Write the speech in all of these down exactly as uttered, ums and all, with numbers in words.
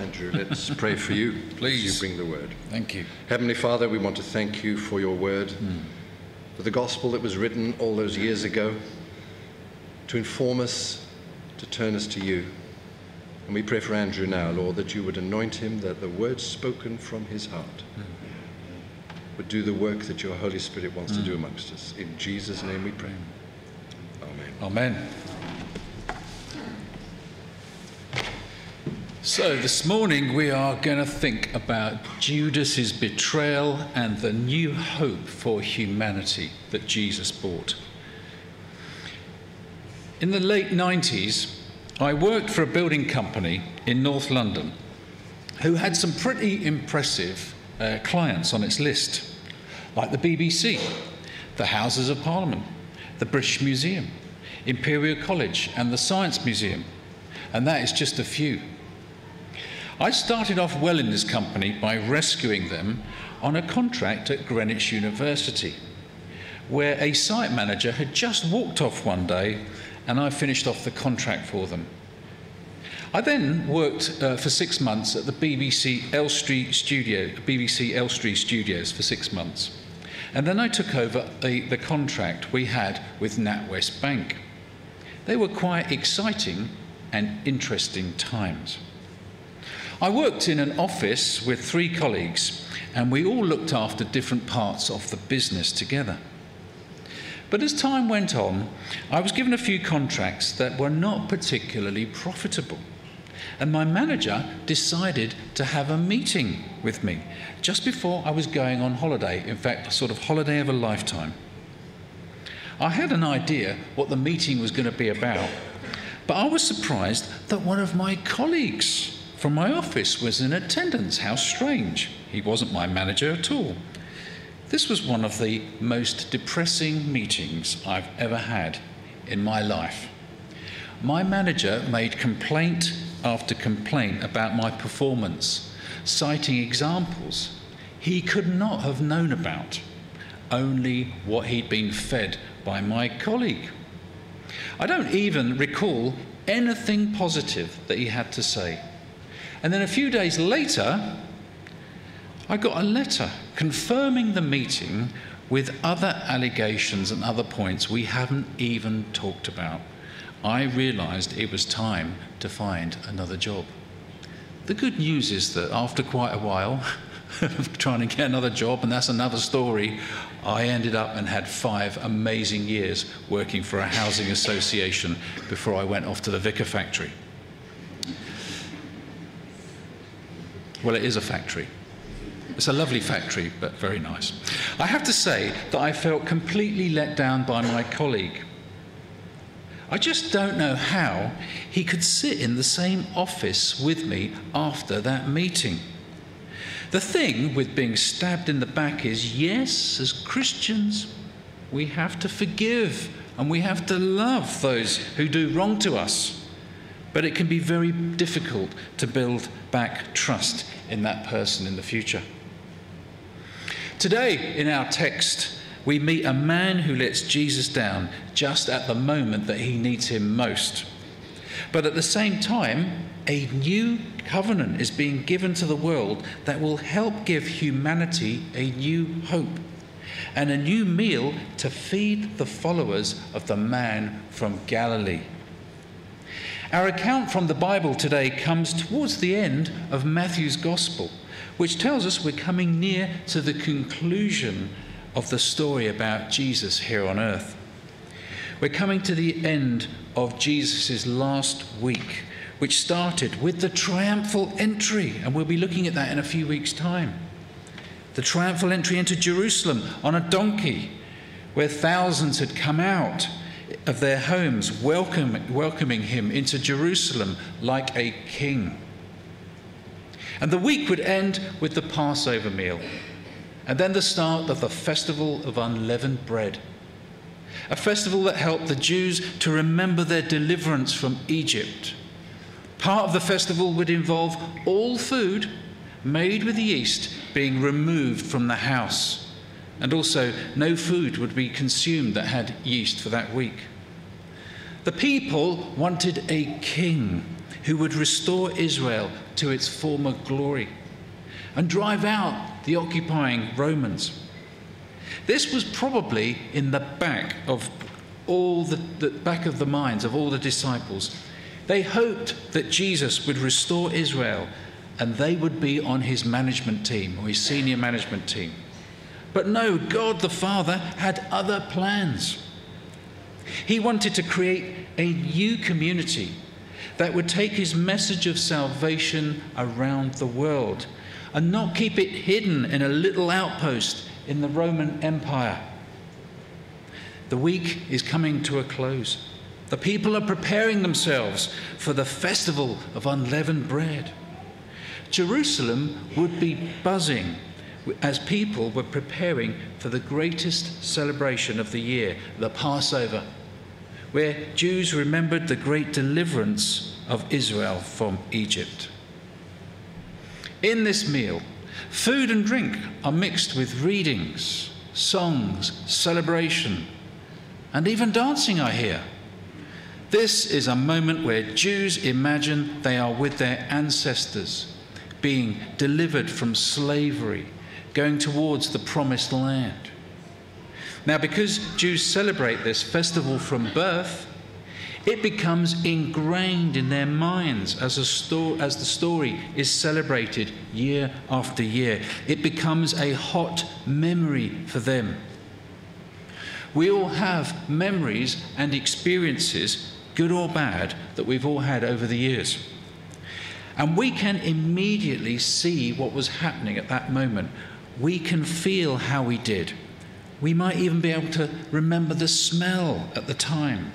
Andrew, let's pray for you. Please. As you bring the word. Thank you. Heavenly Father, we want to thank you for your word, mm. for the gospel that was written all those years ago, to inform us, to turn us to you. And we pray for Andrew now, Lord, that you would anoint him, that the words spoken from his heart mm. would do the work that your Holy Spirit wants mm. to do amongst us. In Jesus' name we pray. Amen. Amen. So this morning we are going to think about Judas's betrayal and the new hope for humanity that Jesus brought. In the late nineties, I worked for a building company in North London who had some pretty impressive uh, clients on its list, like the B B C, the Houses of Parliament, the British Museum, Imperial College and the Science Museum, and that is just a few. I started off well in this company by rescuing them on a contract at Greenwich University, where a site manager had just walked off one day and I finished off the contract for them. I then worked uh, for six months at the B B C Elstree studio, B B C Elstree Studios for six months. And then I took over the, the contract we had with NatWest Bank. They were quite exciting and interesting times. I worked in an office with three colleagues, and we all looked after different parts of the business together. But as time went on, I was given a few contracts that were not particularly profitable, and my manager decided to have a meeting with me just before I was going on holiday, in fact, a sort of holiday of a lifetime. I had an idea what the meeting was going to be about, but I was surprised that one of my colleagues from my office was in attendance. How strange. He wasn't my manager at all. This was one of the most depressing meetings I've ever had in my life. My manager made complaint after complaint about my performance, citing examples he could not have known about, only what he'd been fed by my colleague. I don't even recall anything positive that he had to say. And then a few days later, I got a letter confirming the meeting with other allegations and other points we haven't even talked about. I realised it was time to find another job. The good news is that after quite a while of trying to get another job, and that's another story, I ended up and had five amazing years working for a housing association before I went off to the Vicar factory. Well, it is a factory. It's a lovely factory, but very nice. I have to say that I felt completely let down by my colleague. I just don't know how he could sit in the same office with me after that meeting. The thing with being stabbed in the back is, yes, as Christians, we have to forgive and we have to love those who do wrong to us. But it can be very difficult to build back trust in that person in the future. Today, in our text, we meet a man who lets Jesus down just at the moment that he needs him most. But at the same time, a new covenant is being given to the world that will help give humanity a new hope and a new meal to feed the followers of the man from Galilee. Our account from the Bible today comes towards the end of Matthew's Gospel, which tells us we're coming near to the conclusion of the story about Jesus here on earth. We're coming to the end of Jesus' last week, which started with the triumphal entry, and we'll be looking at that in a few weeks' time. The triumphal entry into Jerusalem on a donkey, where thousands had come out of their homes, welcome, welcoming him into Jerusalem like a king. And the week would end with the Passover meal, and then the start of the Festival of Unleavened Bread, a festival that helped the Jews to remember their deliverance from Egypt. Part of the festival would involve all food made with yeast being removed from the house, and also no food would be consumed that had yeast for that week. The people wanted a king, who would restore Israel to its former glory and drive out the occupying Romans. This was probably in the back of all the, the back of the minds of all the disciples. They hoped that Jesus would restore Israel and they would be on his management team or his senior management team. But no, God the Father had other plans. He wanted to create a new community that would take his message of salvation around the world and not keep it hidden in a little outpost in the Roman Empire. The week is coming to a close. The people are preparing themselves for the festival of unleavened bread. Jerusalem would be buzzing as people were preparing for the greatest celebration of the year, the Passover, where Jews remembered the great deliverance of Israel from Egypt. In this meal, food and drink are mixed with readings, songs, celebration, and even dancing, I hear. This is a moment where Jews imagine they are with their ancestors, being delivered from slavery, going towards the promised land. Now, because Jews celebrate this festival from birth, it becomes ingrained in their minds as, a sto- as the story is celebrated year after year. It becomes a hot memory for them. We all have memories and experiences, good or bad, that we've all had over the years. And we can immediately see what was happening at that moment. We can feel how we did. We might even be able to remember the smell at the time.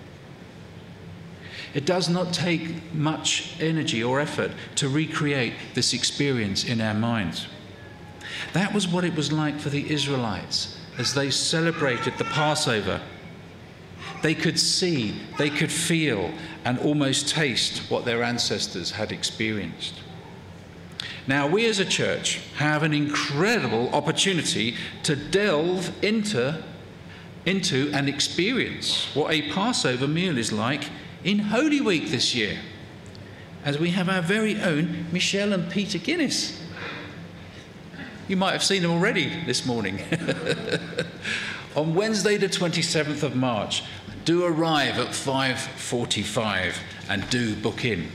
It does not take much energy or effort to recreate this experience in our minds. That was what it was like for the Israelites as they celebrated the Passover. They could see, they could feel, and almost taste what their ancestors had experienced. Now, we as a church have an incredible opportunity to delve into, into and experience what a Passover meal is like in Holy Week this year, as we have our very own Michelle and Peter Guinness. You might have seen them already this morning. On Wednesday the twenty-seventh of March, do arrive at five forty-five and do book in.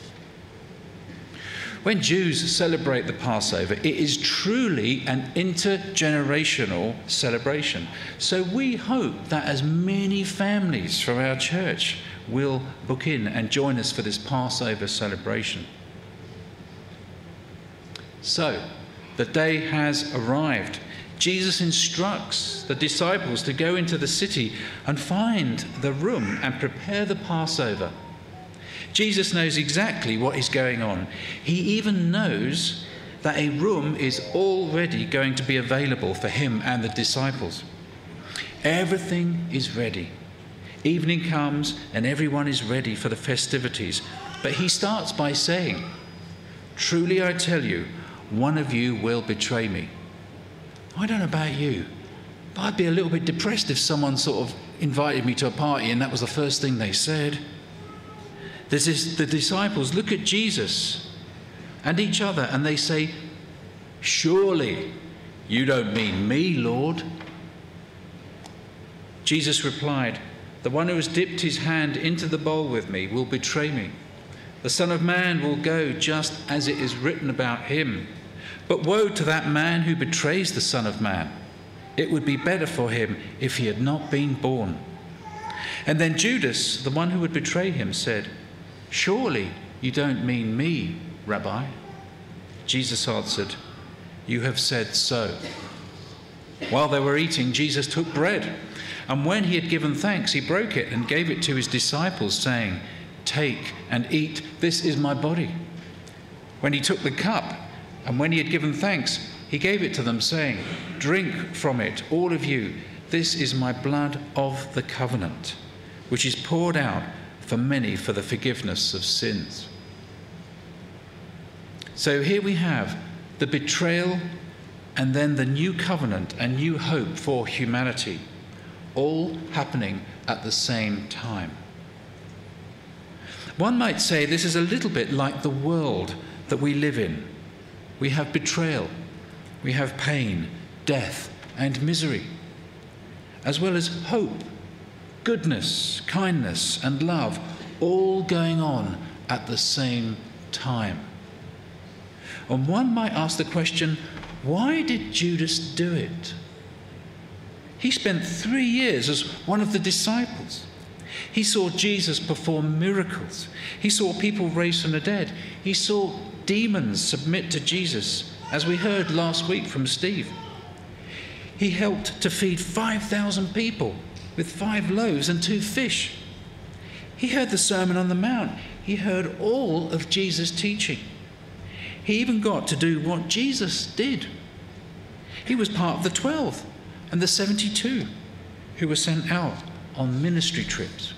When Jews celebrate the Passover, it is truly an intergenerational celebration. So we hope that as many families from our church will book in and join us for this Passover celebration. So, the day has arrived. Jesus instructs the disciples to go into the city and find the room and prepare the Passover. Jesus knows exactly what is going on. He even knows that a room is already going to be available for him and the disciples. Everything is ready. Evening comes and everyone is ready for the festivities. But he starts by saying, "Truly I tell you, one of you will betray me." I don't know about you, but I'd be a little bit depressed if someone sort of invited me to a party and that was the first thing they said. There's this, the disciples look at Jesus and each other and they say, "Surely you don't mean me, Lord." Jesus replied, "The one who has dipped his hand into the bowl with me will betray me. The Son of Man will go just as it is written about him. But woe to that man who betrays the Son of Man. It would be better for him if he had not been born." And then Judas, the one who would betray him, said, "Surely you don't mean me, Rabbi." Jesus answered, "You have said so." While they were eating, Jesus took bread, and when he had given thanks, he broke it and gave it to his disciples, saying, "Take and eat, this is my body." When he took the cup, and when he had given thanks, he gave it to them, saying, "Drink from it, all of you. This is my blood of the covenant, which is poured out for many for the forgiveness of sins." So here we have the betrayal and then the new covenant and new hope for humanity, all happening at the same time. One might say this is a little bit like the world that we live in. We have betrayal, we have pain, death, and misery, as well as hope, goodness, kindness, and love, all going on at the same time. And one might ask the question, why did Judas do it? He spent three years as one of the disciples. He saw Jesus perform miracles. He saw people raised from the dead. He saw demons submit to Jesus, as we heard last week from Steve. He helped to feed five thousand people with five loaves and two fish. He heard the Sermon on the Mount. He heard all of Jesus' teaching. He even got to do what Jesus did. He was part of the twelve and the seventy-two who were sent out on ministry trips.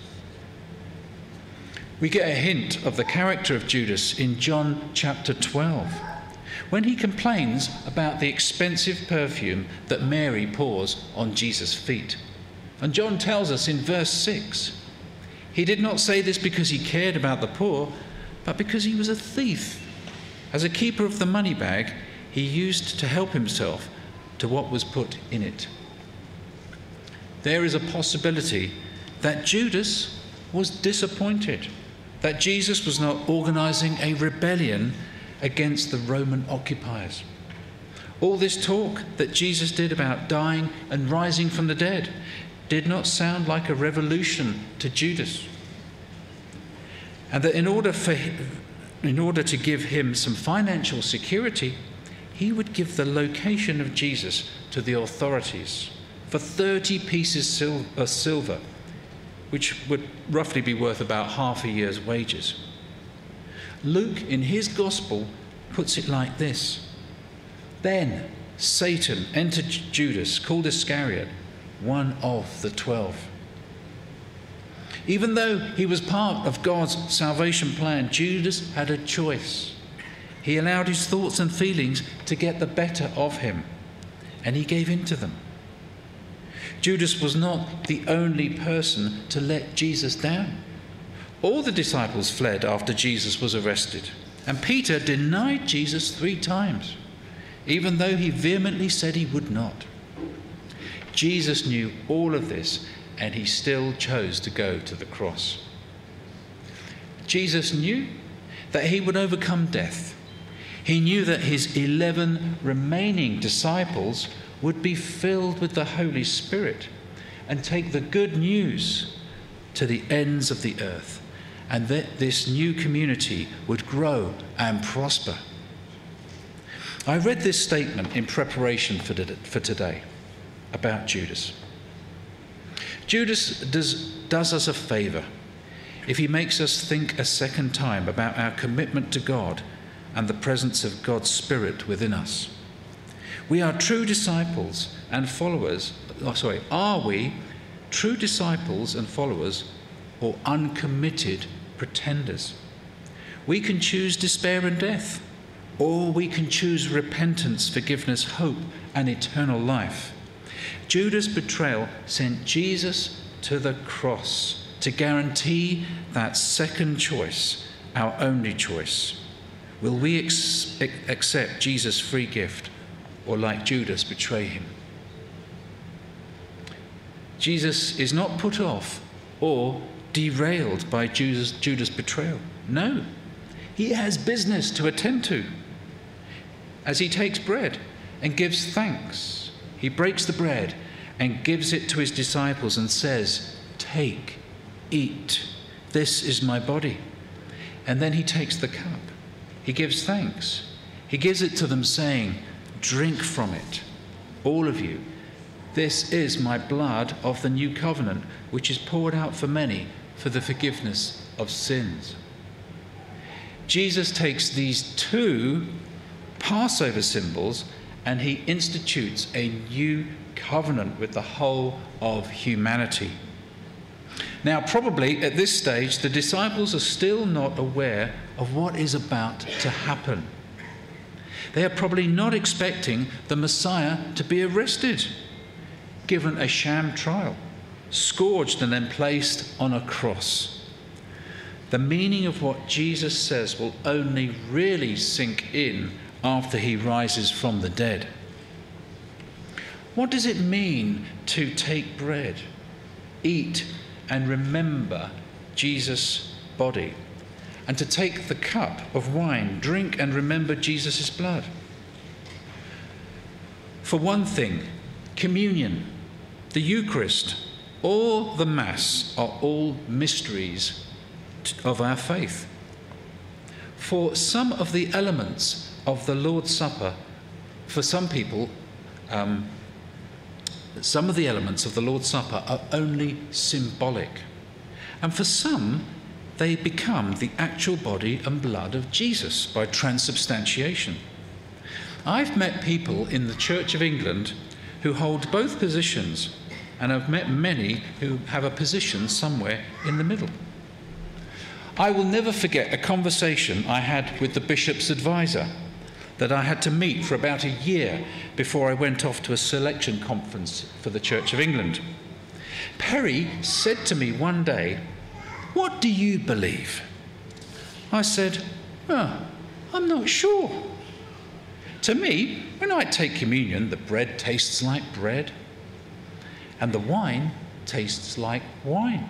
We get a hint of the character of Judas in John chapter twelve, when he complains about the expensive perfume that Mary pours on Jesus' feet. And John tells us in verse six, he did not say this because he cared about the poor, but because he was a thief. As a keeper of the money bag, he used to help himself to what was put in it. There is a possibility that Judas was disappointed that Jesus was not organizing a rebellion against the Roman occupiers. All this talk that Jesus did about dying and rising from the dead did not sound like a revolution to Judas. And that in order for in order to give him some financial security, he would give the location of Jesus to the authorities for thirty pieces of silver, which would roughly be worth about half a year's wages. Luke, in his gospel, puts it like this. Then Satan entered Judas, called Iscariot, one of the twelve. Even though he was part of God's salvation plan, Judas had a choice. He allowed his thoughts and feelings to get the better of him, and he gave in to them. Judas was not the only person to let Jesus down. All the disciples fled after Jesus was arrested, and Peter denied Jesus three times, even though he vehemently said he would not. Jesus knew all of this, and he still chose to go to the cross. Jesus knew that he would overcome death. He knew that his eleven remaining disciples would be filled with the Holy Spirit and take the good news to the ends of the earth, and that this new community would grow and prosper. I read this statement in preparation for today about Judas. Judas does, does us a favour if he makes us think a second time about our commitment to God and the presence of God's Spirit within us. We are true disciples and followers, oh, sorry, are we true disciples and followers or uncommitted pretenders? We can choose despair and death, or we can choose repentance, forgiveness, hope, and eternal life. Judas' betrayal sent Jesus to the cross to guarantee that second choice, our only choice. Will we ex- accept Jesus' free gift, or like Judas, betray him? Jesus is not put off or derailed by Judas, Judas' betrayal. No, he has business to attend to. As he takes bread and gives thanks, he breaks the bread and gives it to his disciples and says, "Take, eat, this is my body." And then he takes the cup. He gives thanks. He gives it to them saying, "Drink from it, all of you. This is my blood of the new covenant, which is poured out for many for the forgiveness of sins." Jesus takes these two Passover symbols and he institutes a new covenant with the whole of humanity. Now, probably at this stage, the disciples are still not aware of what is about to happen. They are probably not expecting the Messiah to be arrested, given a sham trial, scourged and then placed on a cross. the meaning of what Jesus says will only really sink in after he rises from the dead. What does it mean to take bread, eat and remember Jesus' body, and to take the cup of wine, drink and remember Jesus' blood? For one thing, communion, the Eucharist, or the Mass are all mysteries of our faith. For some of the elements of the Lord's Supper, for some people, um, some of the elements of the Lord's Supper are only symbolic. And for some, they become the actual body and blood of Jesus by transubstantiation. I've met people in the Church of England who hold both positions, and I've met many who have a position somewhere in the middle. I will never forget a conversation I had with the bishop's advisor that I had to meet for about a year before I went off to a selection conference for the Church of England. Perry said to me one day, "What do you believe?" I said, "Oh, I'm not sure. To me, when I take communion, the bread tastes like bread, and the wine tastes like wine."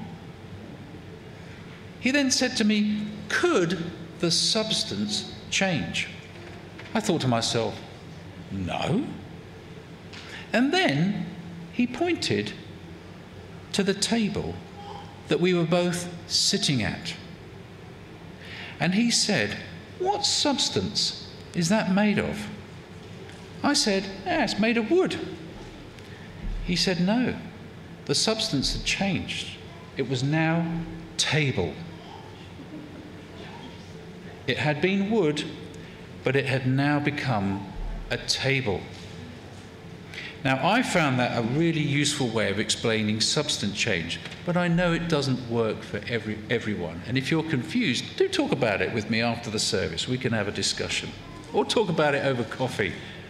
He then said to me, "Could the substance change?" I thought to myself, no. And then he pointed to the table that we were both sitting at. And he said, "What substance is that made of?" I said, "Ah, it's made of wood." He said, "No, the substance had changed. It was now table. It had been wood, but it had now become a table." Now, I found that a really useful way of explaining substance change, but I know it doesn't work for every, everyone. And if you're confused, do talk about it with me after the service. We can have a discussion, or talk about it over coffee.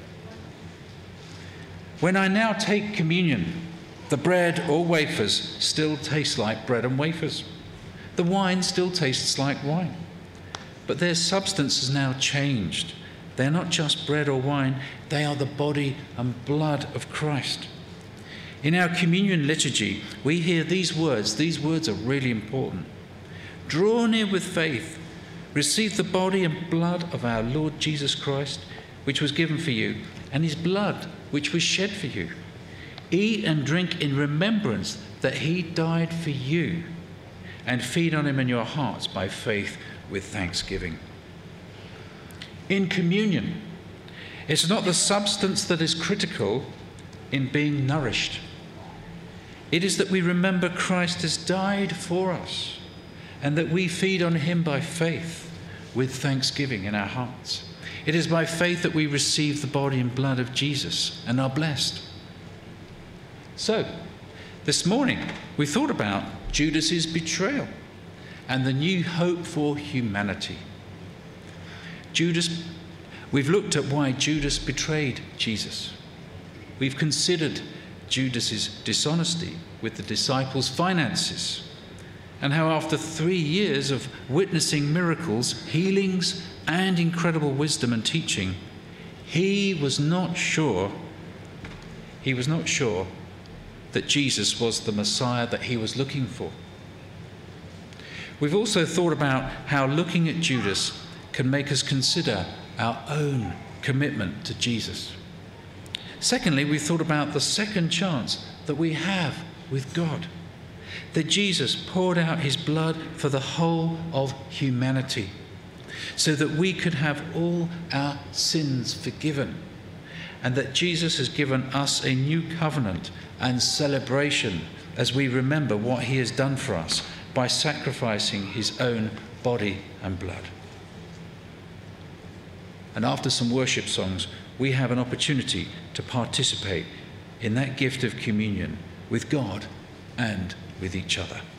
When I now take communion, the bread or wafers still taste like bread and wafers. The wine still tastes like wine. But their substance has now changed. They're not just bread or wine, they are the body and blood of Christ. In our communion liturgy, we hear these words. These words are really important. Draw near with faith, receive the body and blood of our Lord Jesus Christ, which was given for you, and his blood, which was shed for you. Eat and drink in remembrance that he died for you, and feed on him in your hearts by faith with thanksgiving. In communion, it's not the substance that is critical in being nourished. It is that we remember Christ has died for us, and that we feed on him by faith with thanksgiving in our hearts. It is by faith that we receive the body and blood of Jesus and are blessed. So, this morning we thought about Judas's betrayal and the new hope for humanity. Judas, we've looked at why Judas betrayed Jesus. We've considered Judas's dishonesty with the disciples' finances, and how after three years of witnessing miracles, healings, and incredible wisdom and teaching, he was not sure, he was not sure that Jesus was the Messiah that he was looking for. We've also thought about how looking at Judas can make us consider our own commitment to Jesus. Secondly, we thought about the second chance that we have with God, that Jesus poured out his blood for the whole of humanity, so that we could have all our sins forgiven, and that Jesus has given us a new covenant and celebration as we remember what he has done for us by sacrificing his own body and blood. And after some worship songs, we have an opportunity to participate in that gift of communion with God and with each other.